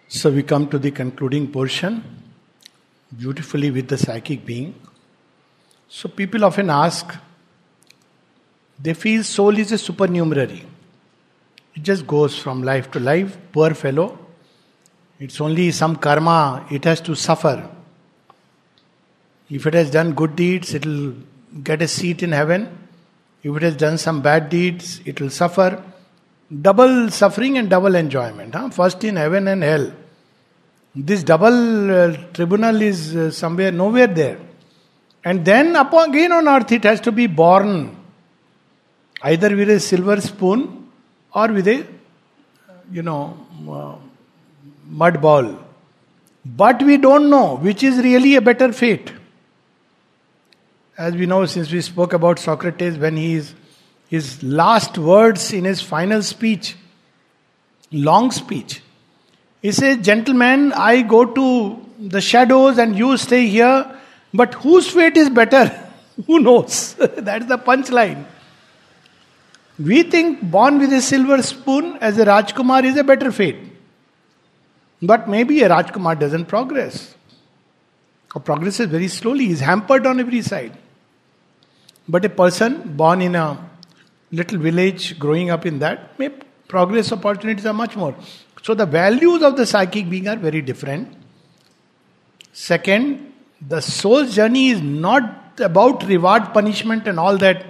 So we come to the concluding portion, beautifully with the psychic being. So people often ask, they feel soul is a supernumerary. It just goes from life to life, poor fellow. It's only some karma, it has to suffer. If it has done good deeds, it will get a seat in heaven. If it has done some bad deeds, it will suffer. Double suffering and double enjoyment. First in heaven and hell. This double tribunal is somewhere, nowhere there. And then again on earth it has to be born. Either with a silver spoon or with a, mud ball. But we don't know which is really a better fate. As we know, since we spoke about Socrates, when his last words in his final speech, long speech, he says, "Gentlemen, I go to the shadows and you stay here, but whose fate is better? Who knows?" That's the punchline. We think born with a silver spoon as a Rajkumar is a better fate. But maybe a Rajkumar doesn't progress. Or progresses very slowly, is hampered on every side. But a person born in a little village, growing up in that, may progress opportunities are much more. So the values of the psychic being are very different. Second, the soul's journey is not about reward, punishment and all that.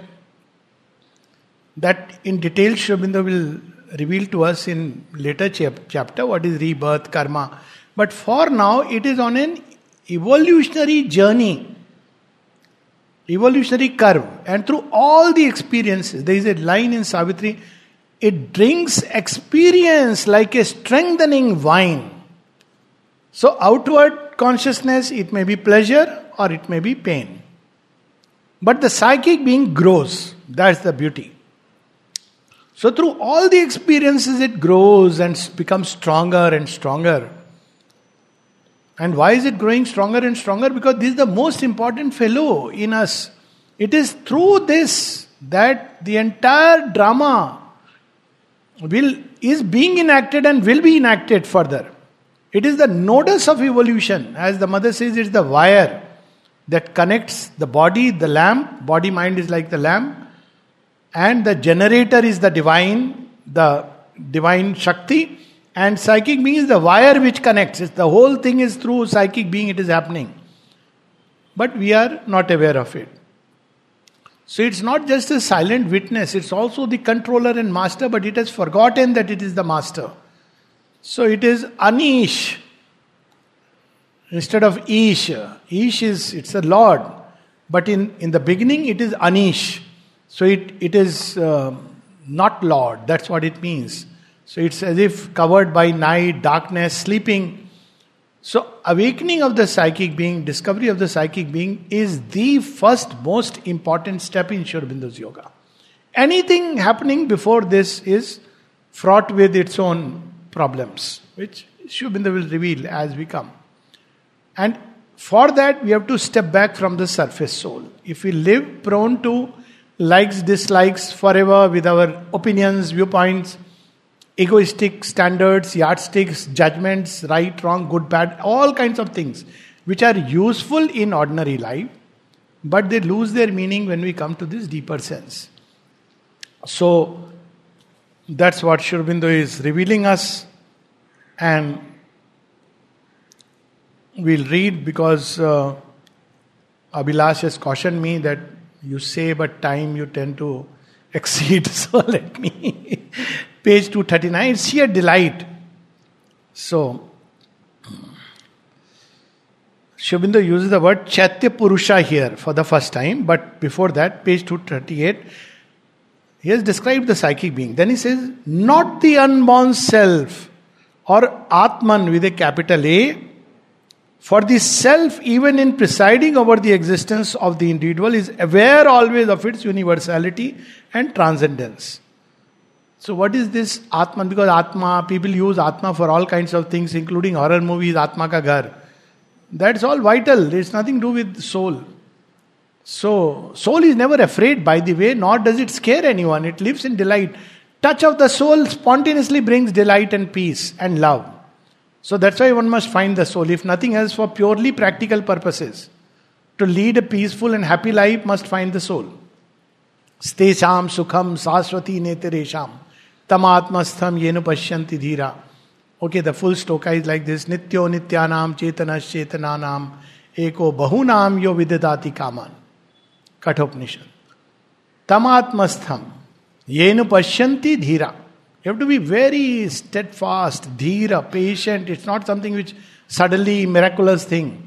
That in detail Sri Aurobindo will reveal to us in later chapter what is rebirth, karma. But for now, it is on an evolutionary journey. Evolutionary curve. And through all the experiences, there is a line in Savitri, it drinks experience like a strengthening wine. So outward consciousness, it may be pleasure or it may be pain. But the psychic being grows. That's the beauty. So through all the experiences, it grows and becomes stronger and stronger. And why is it growing stronger and stronger? Because this is the most important fellow in us. It is through this that the entire drama is being enacted and will be enacted further. It is the nodus of evolution. As the mother says, it's the wire that connects the body, the lamp. Body-mind is like the lamp. And the generator is the divine Shakti. And psychic being is the wire which connects. The whole thing is through psychic being it is happening. But we are not aware of it. So it's not just a silent witness, it's also the controller and master, but it has forgotten that it is the master. So it is Anish instead of Ish. Ish it's a Lord. But in the beginning it is Anish. So it is not Lord, that's what it means. So it's as if covered by night, darkness, sleeping. So awakening of the psychic being, discovery of the psychic being is the first most important step in Sri Aurobindo's yoga. Anything happening before this is fraught with its own problems, which Sri Aurobindo will reveal as we come. And for that we have to step back from the surface soul. If we live prone to likes, dislikes forever with our opinions, viewpoints, egoistic standards, yardsticks, judgments, right, wrong, good, bad, all kinds of things which are useful in ordinary life, but they lose their meaning when we come to this deeper sense. So that's what Sri Aurobindo is revealing us, and we'll read because Abhilash has cautioned me that you say but time you tend to exceed, so let me. Page 239, sheer delight. So, Sri Aurobindo uses the word Chaitya Purusha here for the first time, but before that, page 238, he has described the psychic being. Then he says, not the unborn self or Atman with a capital A, for the self, even in presiding over the existence of the individual, is aware always of its universality and transcendence. So what is this Atman? Because Atma, people use Atma for all kinds of things, including horror movies, Atma Ka Ghar. That's all vital. There's nothing to do with soul. So, soul is never afraid, by the way, nor does it scare anyone. It lives in delight. Touch of the soul spontaneously brings delight and peace and love. So that's why one must find the soul. If nothing else, for purely practical purposes. To lead a peaceful and happy life, must find the soul. Stesham sukham saswati neteresham tamatmastham yenu pashyanti dhira. Okay, the full stoka is like this. Nityo nityanam chetanas chetananam eko bahunam yo vidadati kaman. Kathopanishad. Tamatmastham yenu pashyanti dhira. You have to be very steadfast, dhira, patient. It's not something which suddenly miraculous thing.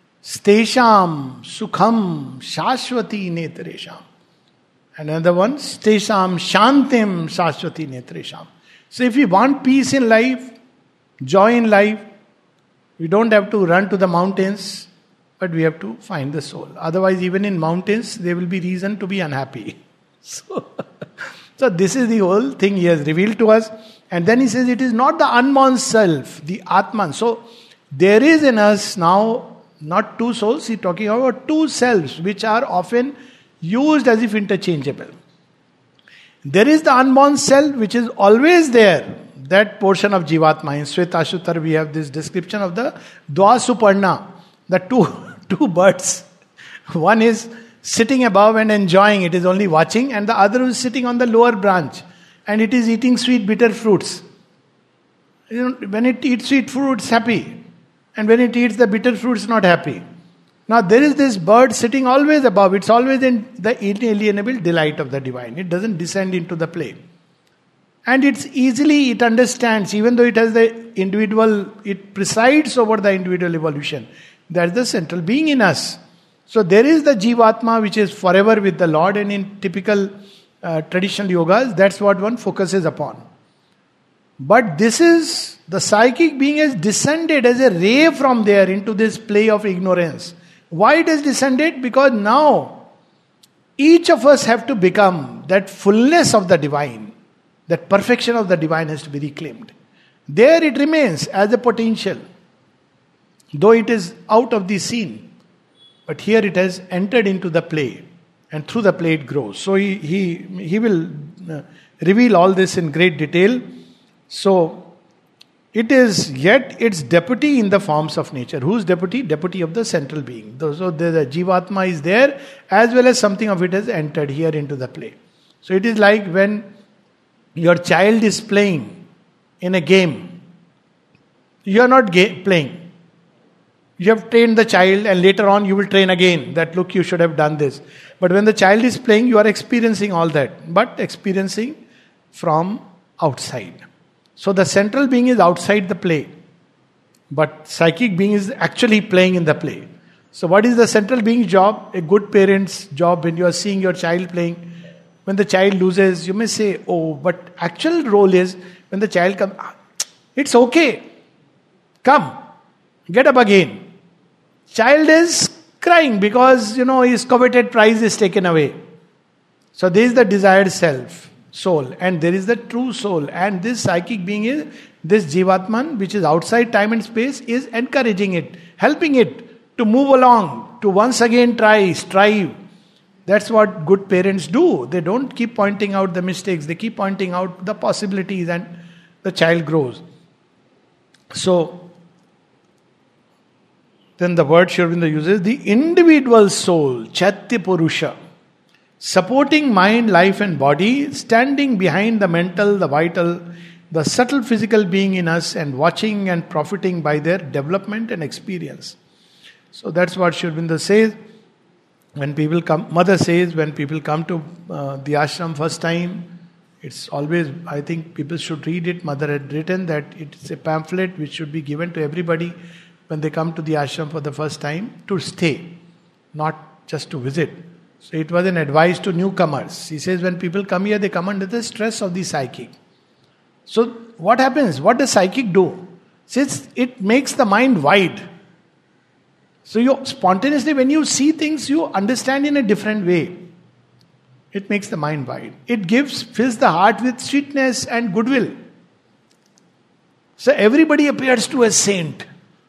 Stesham sukham shashwati netresham. Another one, stesham shantim shashwati netresham. So if we want peace in life, joy in life, we don't have to run to the mountains, but we have to find the soul. Otherwise, even in mountains, there will be reason to be unhappy. So this is the whole thing he has revealed to us. And then he says it is not the unborn self, the Atman. So there is in us now not two souls, he's talking about two selves which are often used as if interchangeable. There is the unborn self which is always there. That portion of Jivatma. In Shvetashvatar we have this description of the Dwasuparna. The two birds. One is sitting above and enjoying, it is only watching, and the other is sitting on the lower branch and it is eating sweet bitter fruits. When it eats sweet fruit, it's happy, and when it eats the bitter fruit, it's not happy. Now there is this bird sitting always above, it's always in the inalienable delight of the divine. It doesn't descend into the play. And it understands, even though it has the individual, it presides over the individual evolution. That's the central being in us. So there is the Jivatma which is forever with the Lord, and in typical traditional yogas, that's what one focuses upon. But this is, the psychic being has descended as a ray from there into this play of ignorance. Why it has descended? Because now each of us have to become that fullness of the divine, that perfection of the divine has to be reclaimed. There it remains as a potential, though it is out of the scene. But here it has entered into the play, and through the play it grows. So he will reveal all this in great detail. So it is yet its deputy in the forms of nature. Whose deputy? Deputy of the central being. So the Jivatma is there, as well as something of it has entered here into the play. So it is like when your child is playing in a game. You are not playing. You have trained the child, and later on you will train again that look, you should have done this. But when the child is playing, you are experiencing all that, but experiencing from outside. So the central being is outside the play, but psychic being is actually playing in the play. So what is the central being's job? A good parent's job, when you are seeing your child playing, when the child loses, you may say, oh, but actual role is when the child comes, it's okay, come, get up again. Child is crying because, his coveted prize is taken away. So there is the desired self, soul, and there is the true soul. And this psychic being is, this Jivatman, which is outside time and space, is encouraging it, helping it to move along, to once again strive. That's what good parents do. They don't keep pointing out the mistakes, they keep pointing out the possibilities, and the child grows. So, then the word Sri Aurobindo uses, the individual soul, Chaitya Purusha, supporting mind, life and body, standing behind the mental, the vital, the subtle physical being in us, and watching and profiting by their development and experience. So that's what Sri Aurobindo says. When people come, Mother says, when people come to the ashram first time, it's always, I think people should read it. Mother had written that it's a pamphlet which should be given to everybody when they come to the ashram for the first time, to stay, not just to visit. So it was an advice to newcomers. He says when people come here, they come under the stress of the psychic. So what happens? What does psychic do? Since it makes the mind wide. So you spontaneously, when you see things, you understand in a different way. It makes the mind wide. It fills the heart with sweetness and goodwill. So everybody appears to a saint.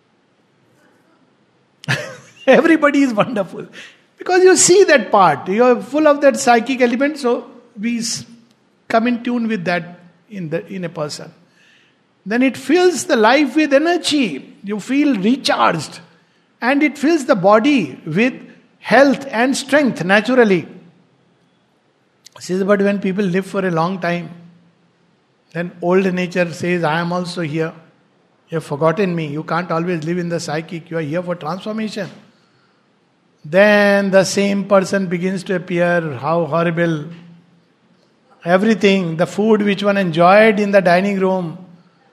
Everybody is wonderful. Because you see that part. You are full of that psychic element. So we come in tune with that in a person. then it fills the life with energy. You feel recharged. And it fills the body with health and strength naturally. Says, but when people live for a long time, then old nature says, I am also here. You have forgotten me. You can't always live in the psychic. You are here for transformation. Then the same person begins to appear. How horrible. Everything, the food which one enjoyed in the dining room.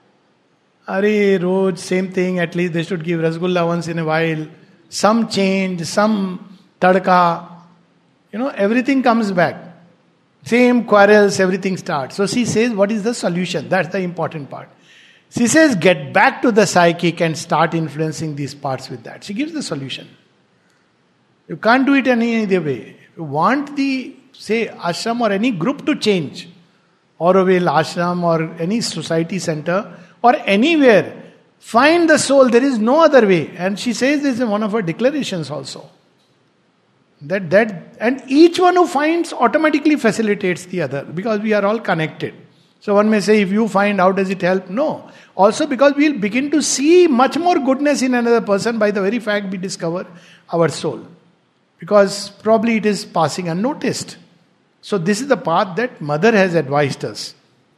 Roj, same thing. At least they should give rasgulla once in a while. Some change, some tadka. Everything comes back. Same quarrels, everything starts. So she says, what is the solution? That's the important part. She says, get back to the psychic and start influencing these parts with that. She gives the solution. You can't do it any other way. You want the, say, ashram or any group to change, Auroville ashram or any society center or anywhere, find the soul. There is no other way. And she says this in one of her declarations also. That and each one who finds automatically facilitates the other, because we are all connected. So one may say, if you find, how does it help? No. Also because we'll begin to see much more goodness in another person by the very fact we discover our soul. Because probably it is passing unnoticed. So this is the path that Mother has advised us.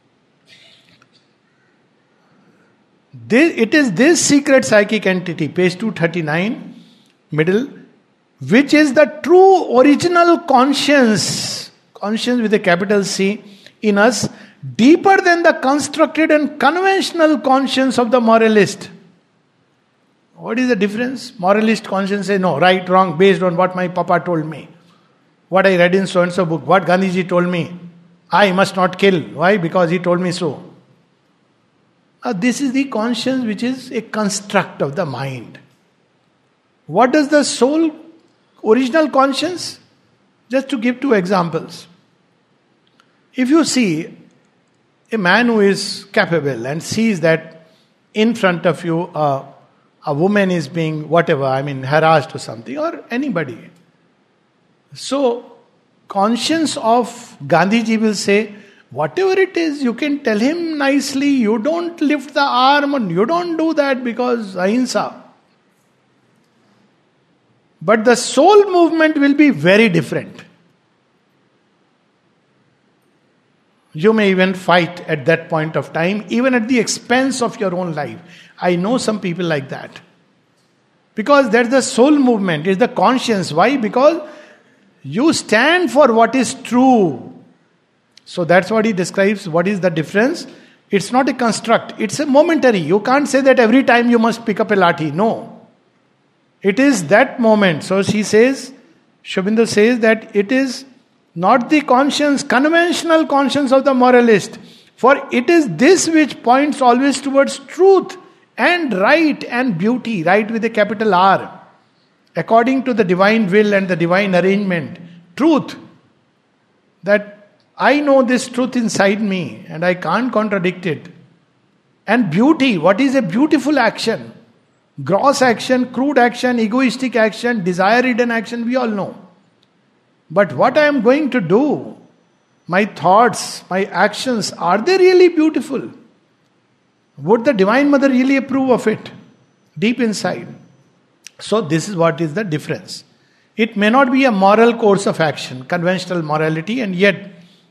It is this secret psychic entity, page 239, middle, which is the true original conscience with a capital C in us, deeper than the constructed and conventional conscience of the moralist. What is the difference? Moralist conscience says, no, right, wrong, based on what my papa told me. What I read in so-and-so book, what Gandhiji told me. I must not kill. Why? Because he told me so. Now, this is the conscience which is a construct of the mind. What does the soul, original conscience? Just to give two examples. If you see a man who is capable and sees that in front of you a woman is being harassed or something, or anybody. So, conscience of Gandhiji will say, whatever it is, you can tell him nicely, you don't lift the arm and you don't do that because ahimsa. But the soul movement will be very different. You may even fight at that point of time, even at the expense of your own life. I know some people like that. Because there's the soul movement, it's the conscience. Why? Because you stand for what is true. So that's what he describes. What is the difference? It's not a construct. It's a momentary. You can't say that every time you must pick up a lathi. No. It is that moment. So she says, Sri Aurobindo says that it is not the conscience, conventional conscience of the moralist. For it is this which points always towards truth and right and beauty. Right with a capital R. According to the divine will and the divine arrangement. Truth. That I know this truth inside me and I can't contradict it. And beauty. What is a beautiful action? Gross action, crude action, egoistic action, desire-ridden action, we all know. But what I am going to do, my thoughts, my actions, are they really beautiful? Would the Divine Mother really approve of it? Deep inside. So this is what is the difference. It may not be a moral course of action, conventional morality, and yet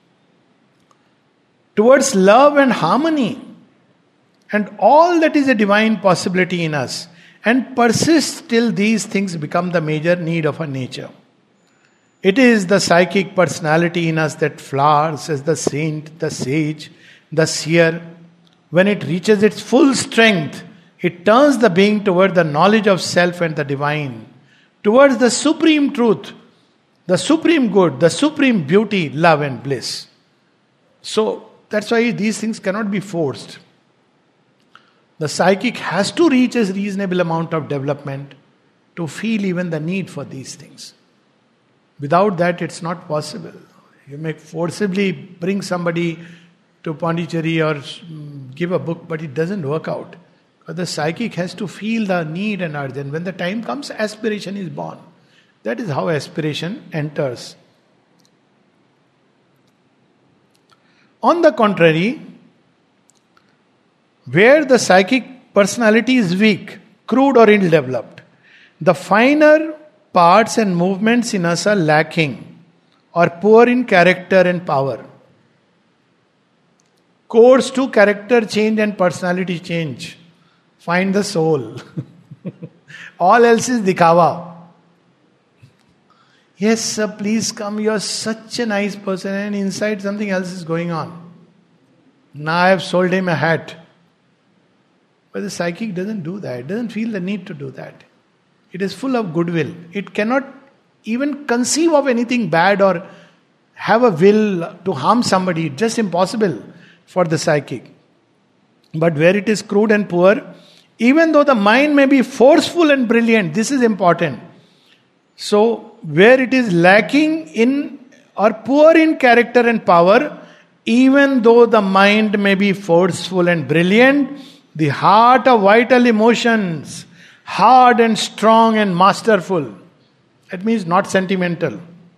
towards love and harmony and all that is a divine possibility in us, and persists till these things become the major need of our nature. It is the psychic personality in us that flowers as the saint, the sage, the seer. When it reaches its full strength, it turns the being toward the knowledge of self and the divine, towards the supreme truth, the supreme good, the supreme beauty, love and bliss. So, that's why these things cannot be forced. The psychic has to reach a reasonable amount of development to feel even the need for these things. Without that, it's not possible. You may forcibly bring somebody to Pondicherry or give a book, but it doesn't work out. But the psychic has to feel the need and urge. And when the time comes, aspiration is born. That is how aspiration enters. On the contrary, Where the psychic personality is weak, crude or ill-developed, the finer parts and movements in us are lacking or poor in character and power. Codes to character change and personality change. Find the soul. All else is dikhawa. Yes, sir, please come. You are such a nice person, and inside something else is going on. Now I have sold him a hat. But the psychic doesn't do that. It doesn't feel the need to do that. It is full of goodwill. It cannot even conceive of anything bad or have a will to harm somebody. It's just impossible for the psychic. But where it is crude and poor, even though the mind may be forceful and brilliant, this is important. So, where it is lacking in or poor in character and power, even though the mind may be forceful and brilliant, the heart of vital emotions, hard and strong and masterful. That means not sentimental.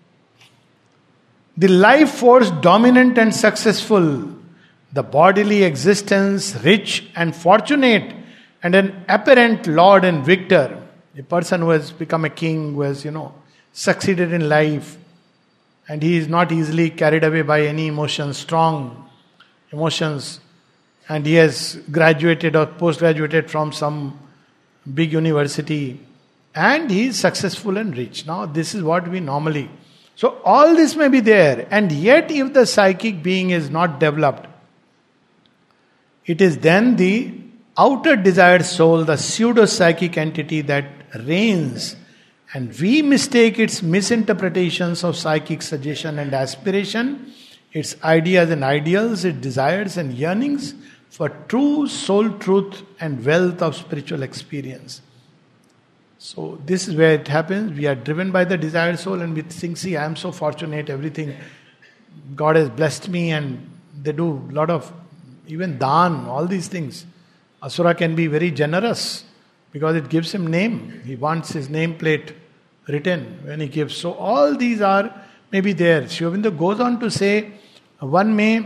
The life force dominant and successful. The bodily existence rich and fortunate, and an apparent lord and victor. A person who has become a king, who has, succeeded in life, and he is not easily carried away by any emotions, strong emotions, and he has graduated or post-graduated from some big university, and he is successful and rich. Now, this is what we normally... So, all this may be there, and yet if the psychic being is not developed, it is then the outer desired soul, the pseudo-psychic entity that reigns, and we mistake its misinterpretations of psychic suggestion and aspiration, its ideas and ideals, its desires and yearnings for true soul truth and wealth of spiritual experience. So this is where it happens. We are driven by the desired soul and we think, see, I am so fortunate, everything, God has blessed me, and they do a lot of even dhan, all these things. Asura can be very generous because it gives him name. He wants his name plate written when he gives. So all these are maybe there. Sri Aurobindo goes on to say, one may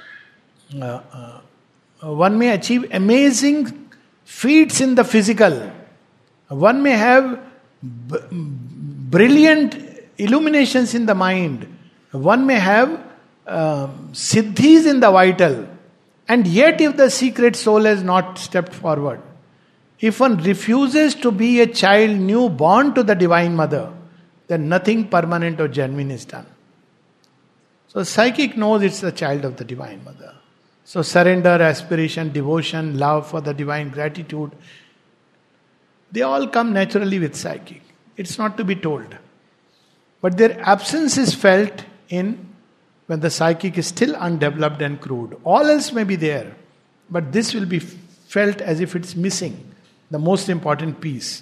achieve amazing feats in the physical. One may have brilliant illuminations in the mind. One may have siddhis in the vital. And yet if the secret soul has not stepped forward, if one refuses to be a child new born to the Divine Mother, then nothing permanent or genuine is done. So psychic knows it's the child of the Divine Mother. So surrender, aspiration, devotion, love for the divine, gratitude, they all come naturally with psychic. It's not to be told. But their absence is felt in when the psychic is still undeveloped and crude. All else may be there, but this will be felt as if it's missing the most important piece.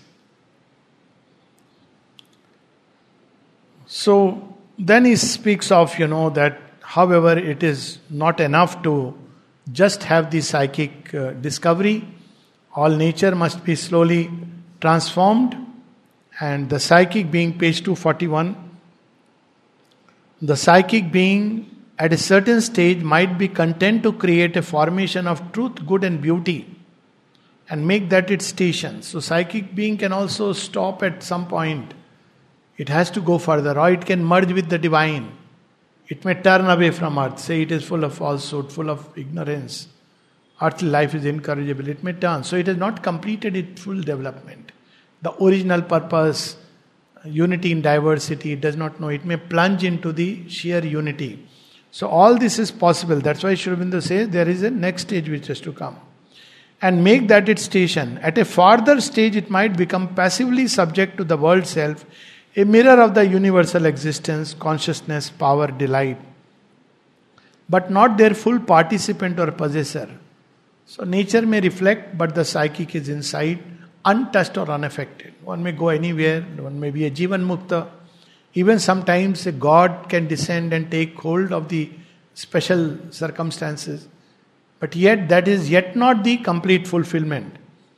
So then he speaks of, that however it is not enough to just have the psychic discovery. All nature must be slowly transformed. And the psychic being, page 241, the psychic being at a certain stage might be content to create a formation of truth, good and beauty and make that its station. So psychic being can also stop at some point. It has to go further, or it can merge with the divine. It may turn away from earth, say it is full of falsehood, full of ignorance. Earthly life is incorrigible. It may turn. So it has not completed its full development. The original purpose, unity in diversity, it does not know. It may plunge into the sheer unity. So all this is possible. That's why Sri Aurobindo says there is a next stage which has to come. And make that its station. At a farther stage it might become passively subject to the world self, a mirror of the universal existence, consciousness, power, delight, but not their full participant or possessor. So nature may reflect, but the psychic is inside, untouched or unaffected. One may go anywhere, one may be a Jivan Mukta. Even sometimes a god can descend and take hold of the special circumstances. But yet that is yet not the complete fulfillment.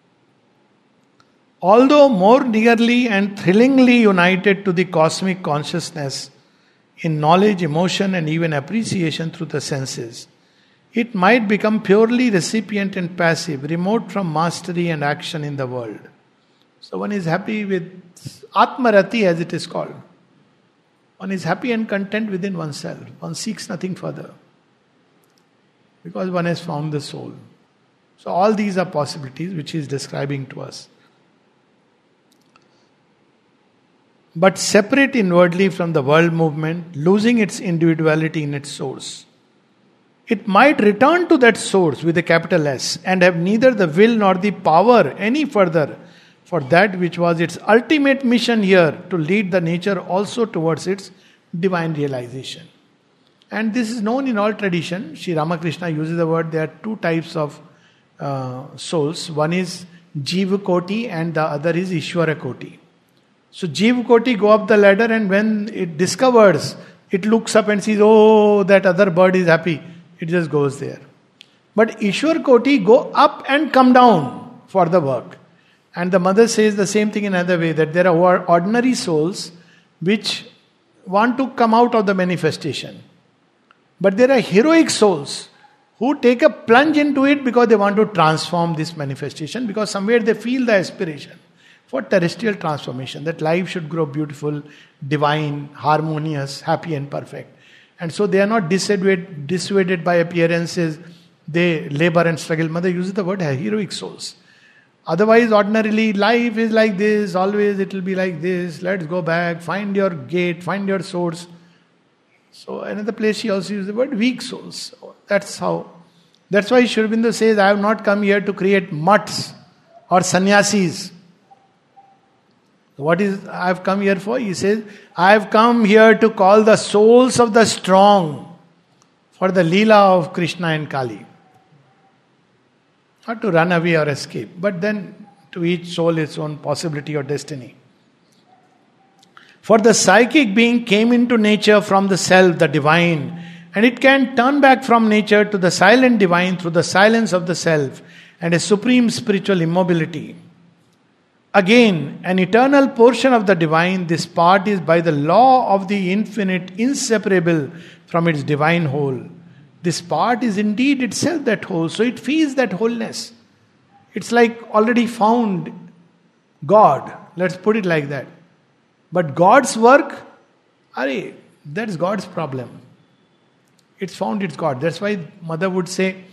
Although more nearly and thrillingly united to the cosmic consciousness in knowledge, emotion and even appreciation through the senses, it might become purely recipient and passive, remote from mastery and action in the world. So one is happy with Atmarati, as it is called. One is happy and content within oneself. One seeks nothing further. Because one has found the soul. So all these are possibilities which he is describing to us. But separate inwardly from the world movement, losing its individuality in its source. It might return to that source with a capital S and have neither the will nor the power any further for that which was its ultimate mission here, to lead the nature also towards its divine realization. And this is known in all tradition. Sri Ramakrishna uses the word, there are two types of souls. One is Jiva Koti and the other is Ishvara Koti. So Jiva Koti go up the ladder, and when it discovers, it looks up and sees, oh, that other bird is happy. It just goes there. But Ishwar Koti go up and come down for the work. And the mother says the same thing in another way, that there are ordinary souls which want to come out of the manifestation. But there are heroic souls who take a plunge into it because they want to transform this manifestation, because somewhere they feel the aspiration for terrestrial transformation, that life should grow beautiful, divine, harmonious, happy and perfect. And so they are not dissuaded by appearances. They labor and struggle. Mother uses the word heroic souls. Otherwise, ordinarily, life is like this, always it will be like this, let's go back, find your gate, find your source. So another place she also uses the word weak souls. That's why Sri Aurobindo says, I have not come here to create mutts or sannyasis. What is I have come here for? He says, I have come here to call the souls of the strong for the Leela of Krishna and Kali. Not to run away or escape, but then to each soul its own possibility or destiny. For the psychic being came into nature from the self, the divine, and it can turn back from nature to the silent divine through the silence of the self and a supreme spiritual immobility. Again, an eternal portion of the divine, this part is by the law of the infinite inseparable from its divine whole. This part is indeed itself that whole, so it feels that wholeness. It's like already found God, let's put it like that. But God's work, that's God's problem. It's found its God. That's why Mother would say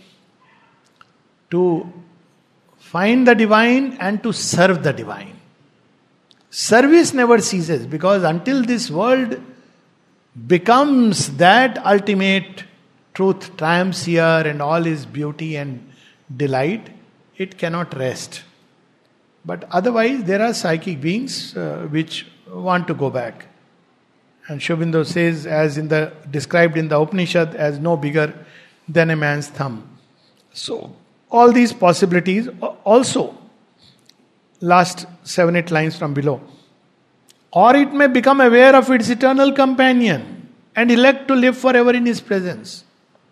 to find the divine and to serve the divine. Service never ceases, because until this world becomes that ultimate truth, triumphs here and all is beauty and delight, it cannot rest. But otherwise, there are psychic beings which want to go back. And Sri Aurobindo says, as described in the Upanishad, as no bigger than a man's thumb. So, all these possibilities also, last 7-8 lines from below. Or it may become aware of its eternal companion and elect to live forever in his presence.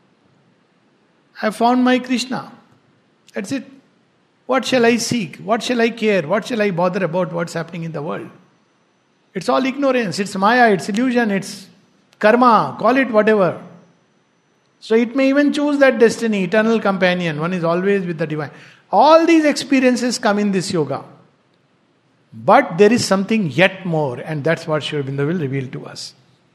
I have found my Krishna. That's it. What shall I seek? What shall I care? What shall I bother about what's happening in the world? It's all ignorance, it's Maya, it's illusion, it's karma, call it whatever. So it may even choose that destiny, eternal companion. One is always with the divine. All these experiences come in this yoga. But there is something yet more, and that's what Sri Aurobindo will reveal to us.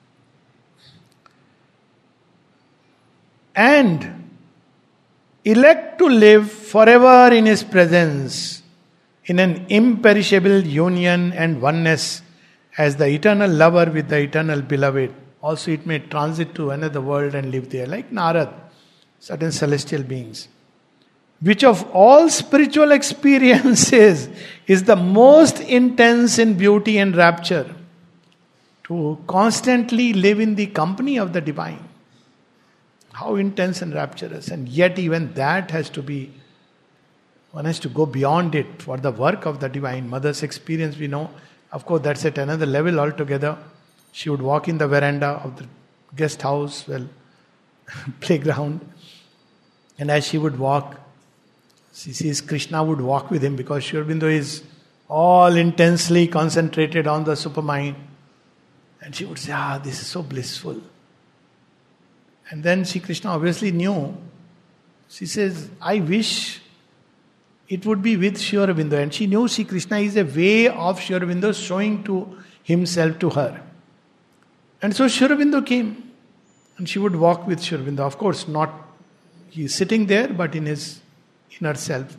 And elect to live forever in his presence, in an imperishable union and oneness, as the eternal lover with the eternal beloved. Also it may transit to another world and live there, like Narad, certain celestial beings. Which of all spiritual experiences is the most intense in beauty and rapture? To constantly live in the company of the divine. How intense and rapturous. And yet even that has to be, one has to go beyond it for the work of the divine. Mother's experience, we know, of course, that's at another level altogether. She would walk in the veranda of the guest house, playground. And as she would walk, she sees Krishna would walk with him, because Sri Aurobindo is all intensely concentrated on the supermind. And she would say, this is so blissful. And then Sri Krishna obviously knew She says, I wish it would be with Sri Aurobindo. And she knew Sri Krishna is a way of Sri Aurobindo showing to himself to her. And so Sri Aurobindo came. And she would walk with Sri Aurobindo. Of course, not he is sitting there, but in his inner self.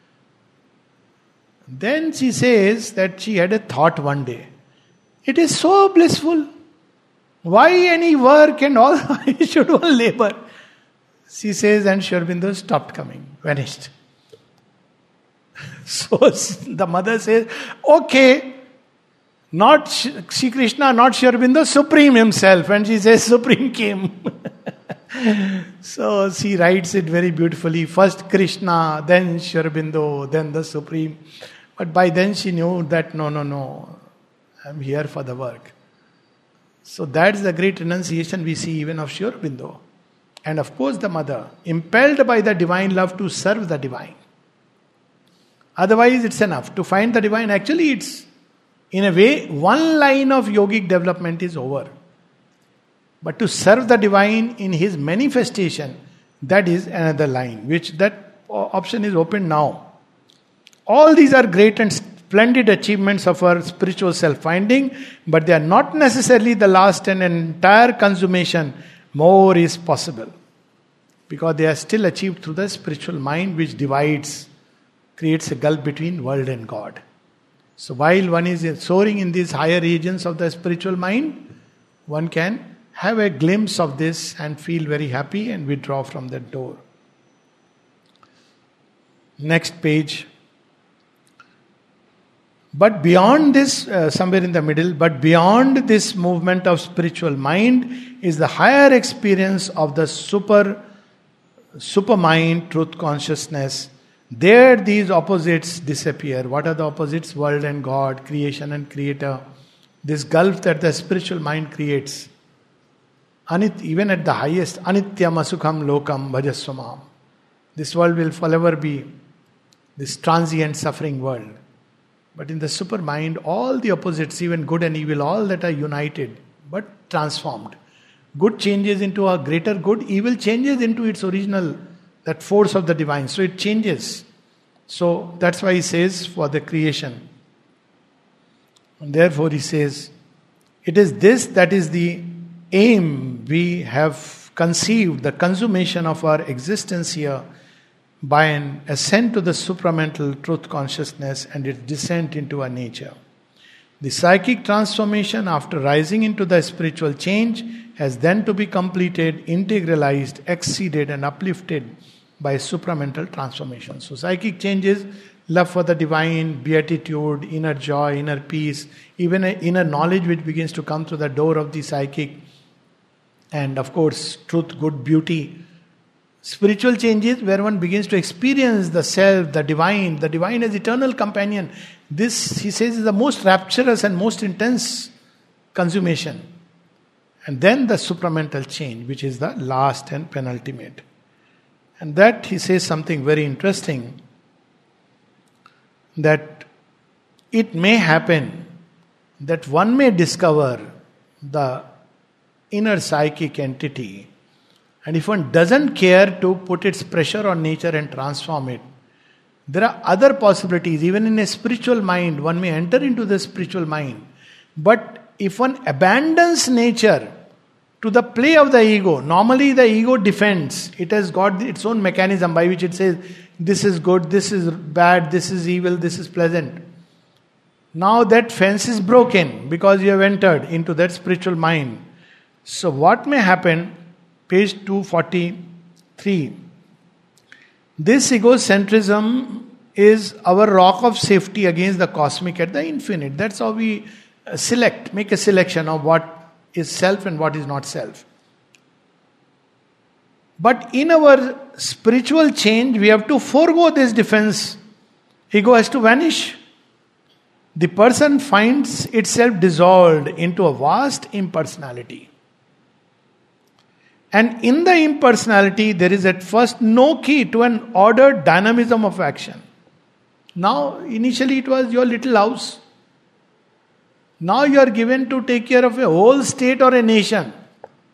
Then she says that she had a thought one day. It is so blissful. Why any work and all? I should all labor. She says, and Sri Aurobindo stopped coming, vanished. So the mother says, okay, not Sri Krishna, not Sri Aurobindo, Supreme himself. And she says, Supreme came. So she writes it very beautifully. First Krishna, then Sri Aurobindo, then the Supreme. But by then she knew that no, I'm here for the work. So that's the great renunciation we see even of Sri Aurobindo. And of course the mother, impelled by the divine love to serve the divine. Otherwise it's enough. To find the divine, actually it's, in a way, one line of yogic development is over. But to serve the divine in his manifestation, that is another line, which that option is open now. All these are great and splendid achievements of our spiritual self-finding, but they are not necessarily the last and entire consummation. More is possible. Because they are still achieved through the spiritual mind which divides, creates a gulf between world and God. So while one is soaring in these higher regions of the spiritual mind, one can have a glimpse of this and feel very happy and withdraw from that door. Next page. But beyond this, somewhere in the middle, but beyond this movement of spiritual mind is the higher experience of the supermind, truth consciousness. There these opposites disappear. What are the opposites? World and God, creation and creator. This gulf that the spiritual mind creates. Even at the highest, anityam asukham lokam bhajasvamam. This world will forever be this transient suffering world. But in the super mind, all the opposites, even good and evil, all that are united, but transformed. Good changes into a greater good, evil changes into its original, that force of the divine. So it changes. So that's why he says for the creation. And therefore he says, it is this that is the aim we have conceived, the consummation of our existence here, by an ascent to the supramental truth consciousness and its descent into our nature. The psychic transformation after rising into the spiritual change has then to be completed, integralized, exceeded and uplifted by supramental transformation. So psychic changes, love for the divine, beatitude, inner joy, inner peace, even an inner knowledge which begins to come through the door of the psychic, and of course truth, good, beauty. Spiritual changes where one begins to experience the self, the divine as eternal companion. This, he says, is the most rapturous and most intense consummation. And then the supramental change, which is the last and penultimate. And that, he says something very interesting, that it may happen that one may discover the inner psychic entity, and if one doesn't care to put its pressure on nature and transform it, there are other possibilities. Even in a spiritual mind, one may enter into the spiritual mind. But if one abandons nature to the play of the ego, normally the ego defends. It has got its own mechanism by which it says, this is good, this is bad, this is evil, this is pleasant. Now that fence is broken because you have entered into that spiritual mind. So what may happen? Page 243. This egocentrism is our rock of safety against the cosmic at the infinite. That's how we make a selection of what is self and what is not self. But in our spiritual change, we have to forego this defense. Ego has to vanish. The person finds itself dissolved into a vast impersonality. And in the impersonality, there is at first no key to an ordered dynamism of action. Now, initially it was your little house. Now you are given to take care of a whole state or a nation.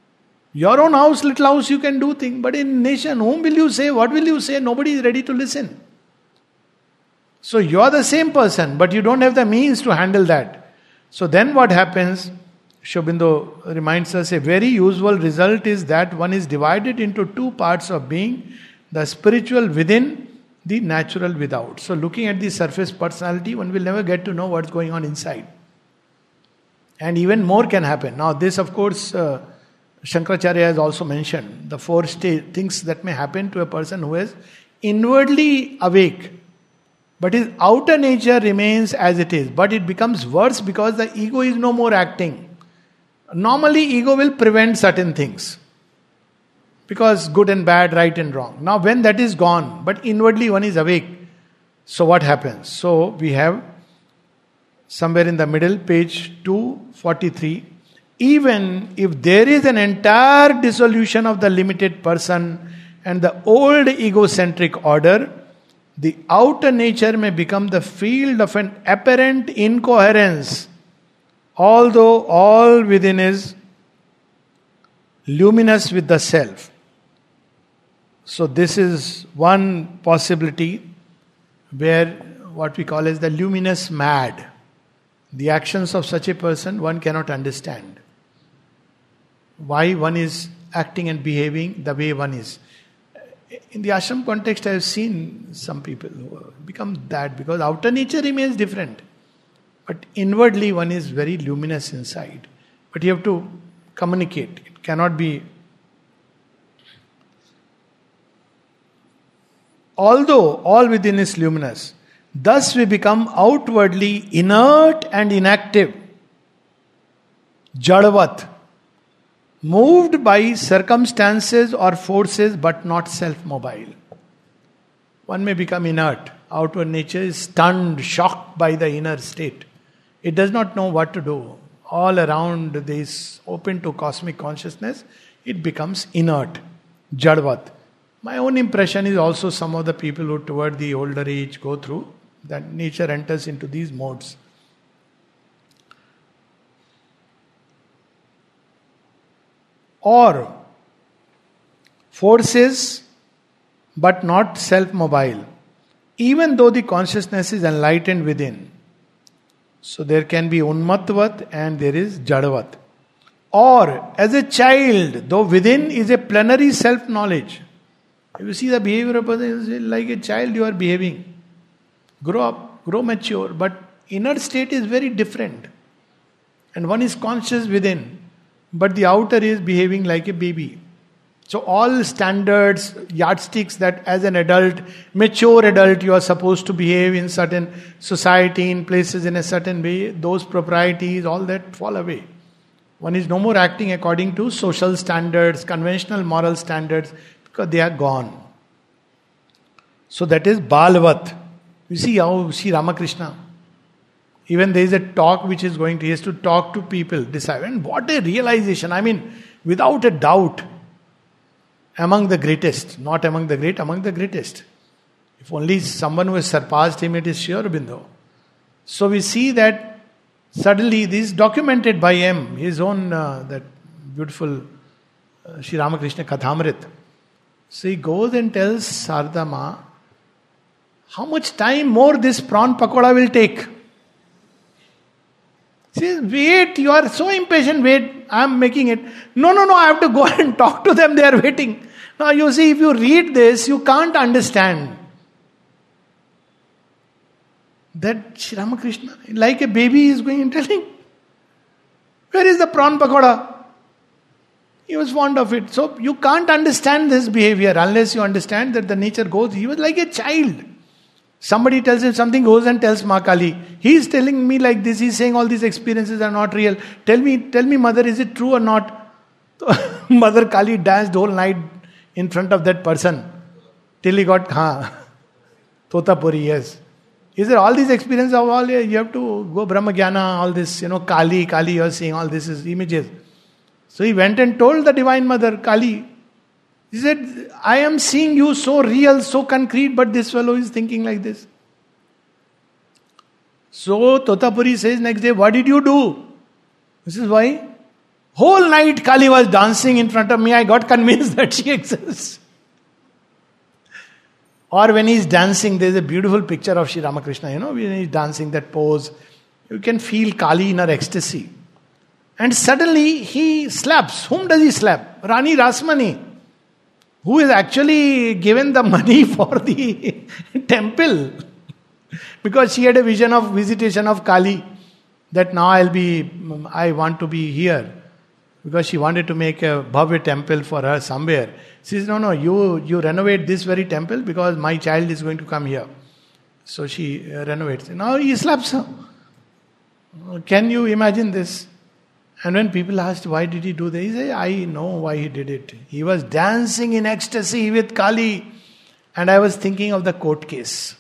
Your own house, little house, you can do things. But in nation, whom will you say? What will you say? Nobody is ready to listen. So you are the same person, but you don't have the means to handle that. So then what happens? Sri Aurobindo reminds us a very usual result is that one is divided into two parts of being, the spiritual within, the natural without. So looking at the surface personality, one will never get to know what's going on inside. And even more can happen. Now this of course, Shankaracharya has also mentioned the four things that may happen to a person who is inwardly awake. But his outer nature remains as it is. But it becomes worse because the ego is no more acting. Normally, ego will prevent certain things. Because good and bad, right and wrong. Now, when that is gone, but inwardly one is awake, so what happens? So, we have somewhere in the middle, page 243. Even if there is an entire dissolution of the limited person and the old egocentric order, the outer nature may become the field of an apparent incoherence, although all within is luminous with the self. So this is one possibility where what we call as the luminous mad. The actions of such a person one cannot understand. Why one is acting and behaving the way one is. In the ashram context, I have seen some people who become that because outer nature remains different. But inwardly one is very luminous inside. But you have to communicate. It cannot be. Although all within is luminous, thus we become outwardly inert and inactive. Jadavat. Moved by circumstances or forces but not self-mobile. One may become inert. Outward nature is stunned, shocked by the inner state. It does not know what to do. All around this open to cosmic consciousness, it becomes inert. Jadvat. My own impression is also some of the people who toward the older age go through, that nature enters into these modes. Or forces but not self-mobile, even though the consciousness is enlightened within. So there can be unmatvat and there is jadavat. Or as a child, though within is a plenary self-knowledge. If you see the behavior of a person, like a child you are behaving. Grow up, grow mature, but inner state is very different. And one is conscious within. But the outer is behaving like a baby. So all standards, yardsticks that as an adult, mature adult, you are supposed to behave in certain society, in places in a certain way, those proprieties, all that fall away. One is no more acting according to social standards, conventional moral standards, because they are gone. So that is Balvat. You see how Sri Ramakrishna, even there is a talk which is going to, he has to talk to people, decide. And what a realization. I mean, without a doubt, among the greatest, not among the great, among the greatest. If only someone who has surpassed him, it is Sri Aurobindo. So we see that suddenly this is documented by him, his own, that beautiful Sri Ramakrishna Kathamrit. So he goes and tells Sarada Ma, how much time more this prawn pakoda will take? She says, wait, you are so impatient, wait, I am making it. No, I have to go and talk to them, they are waiting. Now you see, if you read this, you can't understand that Sri Ramakrishna, like a baby, is going and telling, where is the prawn pakoda? He was fond of it. So you can't understand this behavior unless you understand that the nature goes. He was like a child. Somebody tells him something, goes and tells Ma Kali. He is telling me like this. He is saying all these experiences are not real. Tell me, mother, is it true or not? Mother Kali danced whole night in front of that person till he got Totapuri. Yes. Is there all these experiences of all? You have to go Brahmagyana, all this, Kali, you are seeing all this is images. So he went and told the Divine Mother, Kali. He said, I am seeing you so real, so concrete, but this fellow is thinking like this. So Totapuri says next day, what did you do? This is why? Whole night Kali was dancing in front of me. I got convinced that she exists. Or when he's dancing, there's a beautiful picture of Sri Ramakrishna, when he's dancing, that pose. You can feel Kali in her ecstasy. And suddenly he slaps. Whom does he slap? Rani Rasmani, who is actually given the money for the temple. Because she had a vision of visitation of Kali. That now I want to be here. Because she wanted to make a Bhavya temple for her somewhere. She says, no, you renovate this very temple because my child is going to come here. So she renovates. Now he slaps her. Can you imagine this? And when people asked, why did he do that? He said, I know why he did it. He was dancing in ecstasy with Kali. And I was thinking of the court case.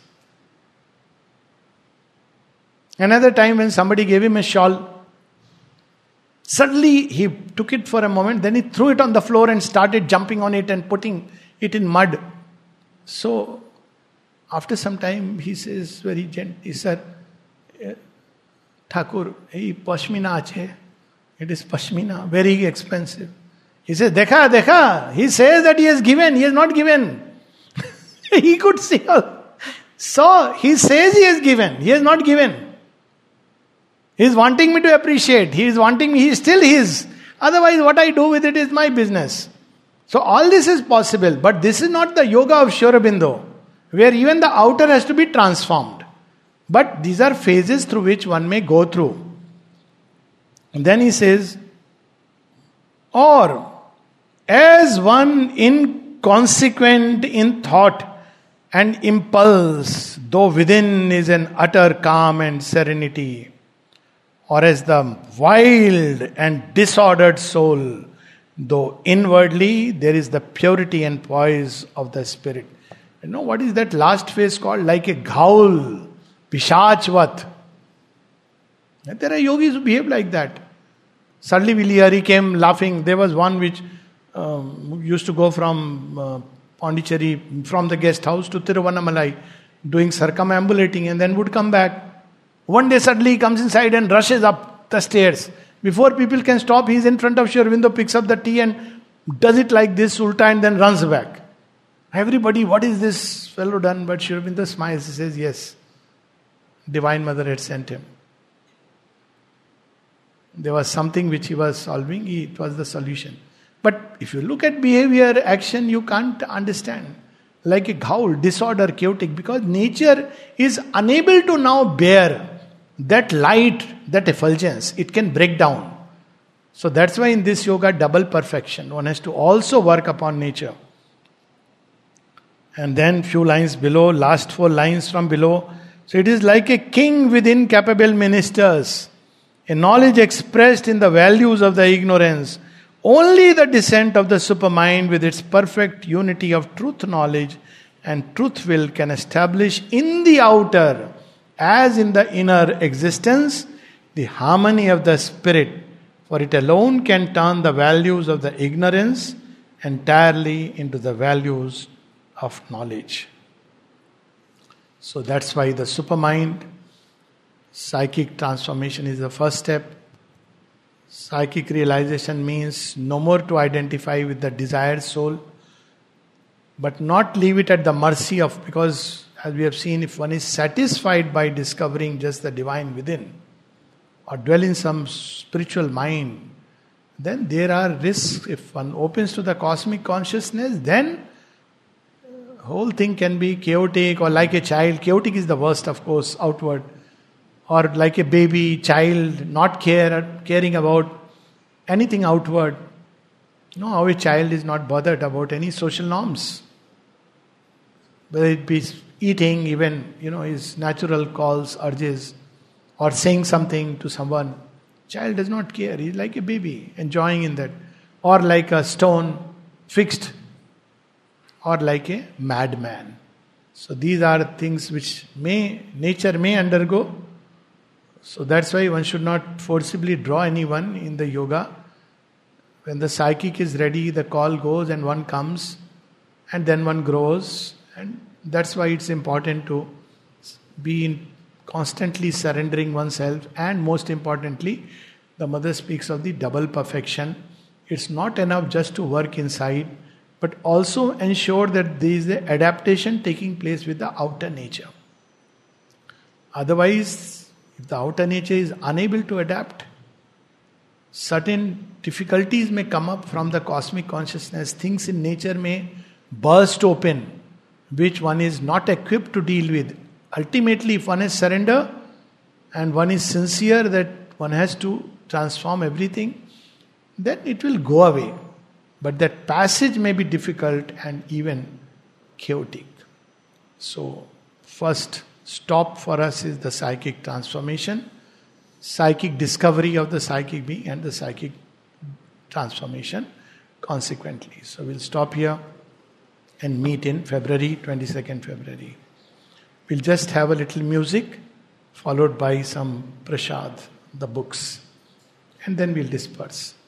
Another time when somebody gave him a shawl, suddenly he took it for a moment, then he threw it on the floor and started jumping on it and putting it in mud. So, after some time, he says very gently, he said, Thakur, hey, Pashmina ache. It is Pashmina, very expensive. He says, Dekha. He says that he has given, he has not given. He could see. So, he says he has given, he has not given. He is wanting me to appreciate. He is wanting me, he is still his. Otherwise, what I do with it is my business. So all this is possible, but this is not the yoga of Sri Aurobindo, where even the outer has to be transformed. But these are phases through which one may go through. And then he says, or as one inconsequent in thought and impulse, though within is an utter calm and serenity. Or as the wild and disordered soul, though inwardly there is the purity and poise of the spirit. What is that last phase called? Like a ghoul, pishachvat. There are yogis who behave like that. Suddenly Viliyari came laughing. There was one which used to go from Pondicherry, from the guest house to Tiruvannamalai, doing circumambulating and then would come back. One day suddenly he comes inside and rushes up the stairs. Before people can stop, he is in front of Sri Aurobindo, picks up the tea and does it like this, ulta, and then runs back. Everybody, what is this fellow done? But Sri Aurobindo smiles, he says, yes, Divine Mother had sent him. There was something which he was solving, it was the solution. But if you look at behavior, action, you can't understand. Like a ghoul, disorder, chaotic, because nature is unable to now bear that light, that effulgence. It can break down. So that's why in this yoga, double perfection. One has to also work upon nature. And then few lines below, last 4 lines from below. So it is like a king with incapable ministers, a knowledge expressed in the values of the ignorance. Only the descent of the supermind with its perfect unity of truth knowledge and truth will can establish in the outer as in the inner existence the harmony of the spirit, for it alone can turn the values of the ignorance entirely into the values of knowledge. So that's why the supermind, psychic transformation is the first step. Psychic realization means no more to identify with the desired soul, but not leave it at the mercy of, because as we have seen, if one is satisfied by discovering just the divine within, or dwell in some spiritual mind, then there are risks. If one opens to the cosmic consciousness, then whole thing can be chaotic, or like a child. Chaotic is the worst, of course, outward. Or like a baby, child, not caring about anything outward. You know how a child is not bothered about any social norms. Whether it be eating, even, his natural calls, urges, or saying something to someone. Child does not care. He's like a baby, enjoying in that. Or like a stone, fixed. Or like a madman. So these are things which nature may undergo. So that's why one should not forcibly draw anyone in the yoga. When the psychic is ready, the call goes and one comes, and then one grows. And that's why it's important to be constantly surrendering oneself, and most importantly, the mother speaks of the double perfection. It's not enough just to work inside, but also ensure that there is an adaptation taking place with the outer nature. Otherwise, if the outer nature is unable to adapt, certain difficulties may come up from the cosmic consciousness. Things in nature may burst open, which one is not equipped to deal with. Ultimately, if one is surrender and one is sincere that one has to transform everything, then it will go away. But that passage may be difficult and even chaotic. So, first stop for us is the psychic transformation, psychic discovery of the psychic being, and the psychic transformation consequently. So, we'll stop here and meet in February, 22nd February. We'll just have a little music followed by some prasad, the books, and then we'll disperse.